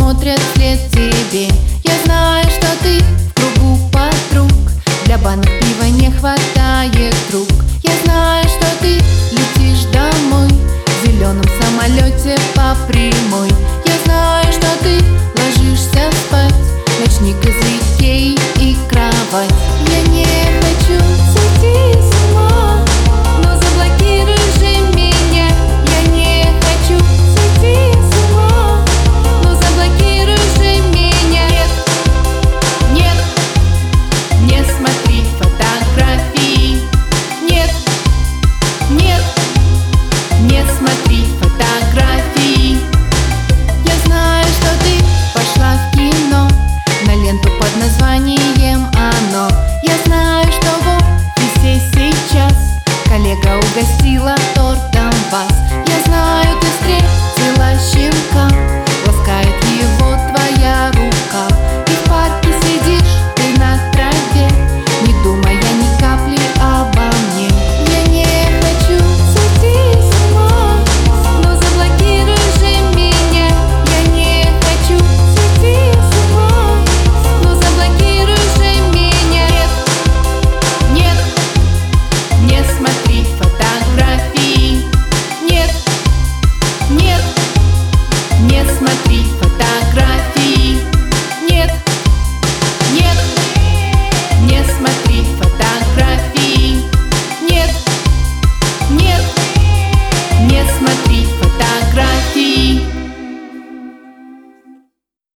смотрят вслед тебе. Я знаю, что ты в кругу подруг, для банок пива не хватает рук. Я знаю, что ты летишь домой в зеленом самолете по прямой.